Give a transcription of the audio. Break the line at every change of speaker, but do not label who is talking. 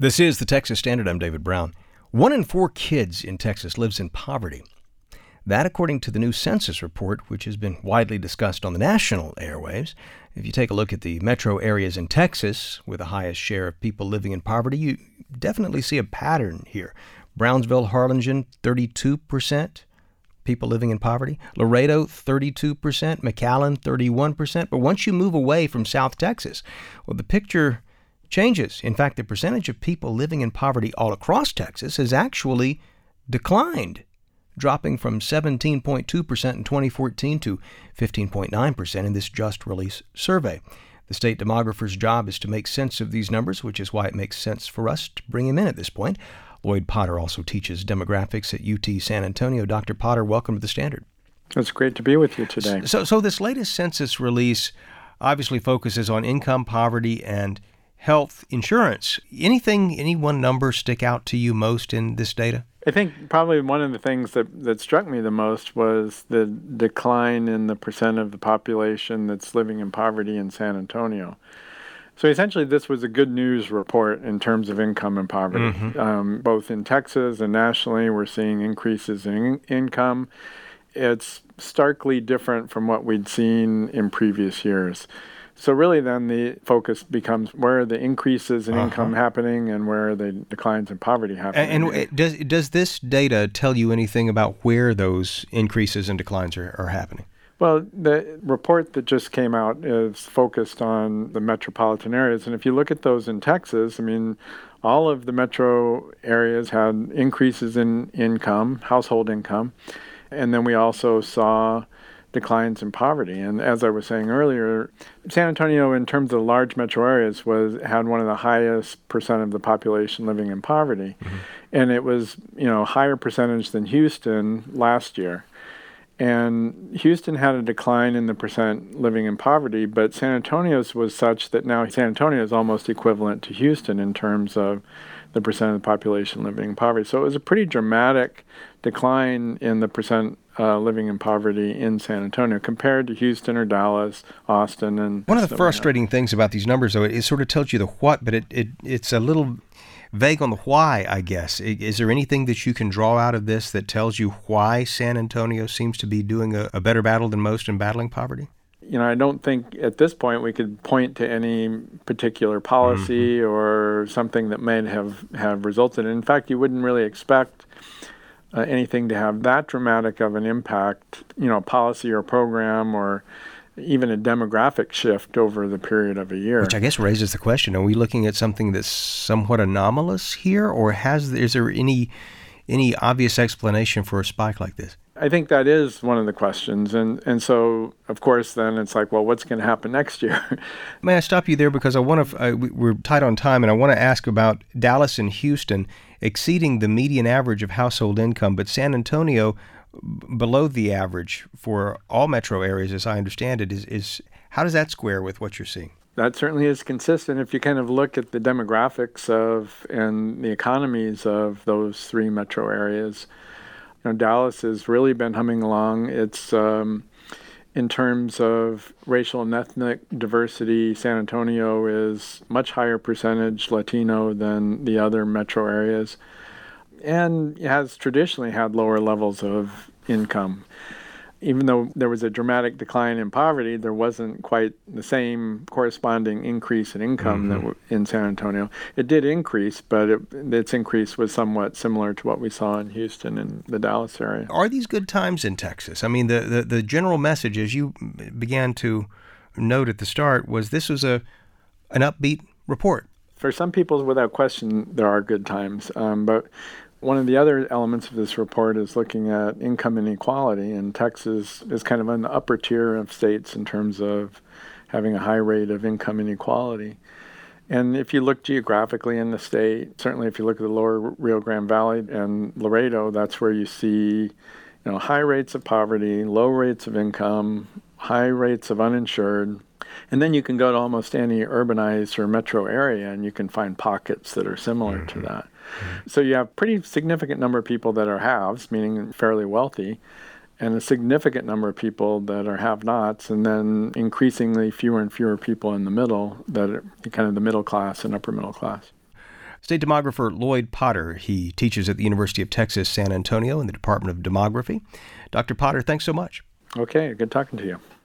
This is the Texas Standard. I'm David Brown. 1 in 4 kids in Texas lives in poverty. That, according to the new census report, which has been widely discussed on the national airwaves. If you take a look at the metro areas in Texas with the highest share of people living in poverty, you definitely see a pattern here. Brownsville, Harlingen, 32% people living in poverty. Laredo, 32%. McAllen, 31%. But once you move away from South Texas, well, the picture changes. In fact, the percentage of people living in poverty all across Texas has actually declined, dropping from 17.2% in 2014 to 15.9% in this just released survey. The state demographer's job is to make sense of these numbers, which is why it makes sense for us to bring him in at this point. Lloyd Potter also teaches demographics at UT San Antonio. Dr. Potter, welcome to the Standard.
It's great to be with you today.
So this latest census release obviously focuses on income, poverty, and health insurance. Any one number stick out to you most in this data?
I think probably one of the things that struck me the most was the decline in the percent of the population that's living in poverty in San Antonio. So essentially, this was a good news report in terms of income and poverty.
Mm-hmm.
Both in Texas and nationally, we're seeing increases in income. It's starkly different from what we'd seen in previous years. So really then the focus becomes where are the increases in income happening and where are the declines in poverty happening.
And does this data tell you anything about where those increases and declines are happening?
Well, the report that just came out is focused on the metropolitan areas. And if you look at those in Texas, I mean, all of the metro areas had increases in income, household income. And then we also saw declines in poverty. And as I was saying earlier, San Antonio, in terms of large metro areas, had one of the highest percent of the population living in poverty. Mm-hmm. And it was, higher percentage than Houston last year. And Houston had a decline in the percent living in poverty, but San Antonio's was such that now San Antonio is almost equivalent to Houston in terms of the percent of the population living in poverty. So it was a pretty dramatic decline in the percent living in poverty in San Antonio compared to Houston or Dallas, Austin, and
one of the frustrating things about these numbers, though, it sort of tells you the what, but it's a little vague on the why, I guess. Is there anything that you can draw out of this that tells you why San Antonio seems to be doing a better battle than most in battling poverty?
I don't think at this point we could point to any particular policy or something that may have resulted. In fact, you wouldn't really expect anything to have that dramatic of an impact, policy or program or even a demographic shift over the period of a year.
Which I guess raises the question, are we looking at something that's somewhat anomalous here, or is there any obvious explanation for a spike like this?
I think that is one of the questions. And so, of course, then it's like, well, what's going to happen next year?
May I stop you there because I want to, we're tight on time, and I want to ask about Dallas and Houston exceeding the median average of household income, but San Antonio below the average for all metro areas, as I understand it. Is how does that square with what you're seeing?
That certainly is consistent. If you kind of look at the demographics and the economies of those three metro areas, Dallas has really been humming along. It's in terms of racial and ethnic diversity, San Antonio is much higher percentage Latino than the other metro areas, and has traditionally had lower levels of income. Even though there was a dramatic decline in poverty, there wasn't quite the same corresponding increase in income that in San Antonio. It did increase, but its increase was somewhat similar to what we saw in Houston and the Dallas area.
Are these good times in Texas? I mean, the general message, as you began to note at the start, was this was an upbeat report.
For some people, without question, there are good times. But one of the other elements of this report is looking at income inequality, and Texas is kind of in the upper tier of states in terms of having a high rate of income inequality. And if you look geographically in the state, certainly if you look at the lower Rio Grande Valley and Laredo, that's where you see high rates of poverty, low rates of income, high rates of uninsured. And then you can go to almost any urbanized or metro area and you can find pockets that are similar to that. So you have a pretty significant number of people that are haves, meaning fairly wealthy, and a significant number of people that are have-nots, and then increasingly fewer and fewer people in the middle that are kind of the middle class and upper middle class.
State demographer Lloyd Potter. He teaches at the University of Texas, San Antonio in the Department of Demography. Dr. Potter, thanks so much.
Okay, good talking to you.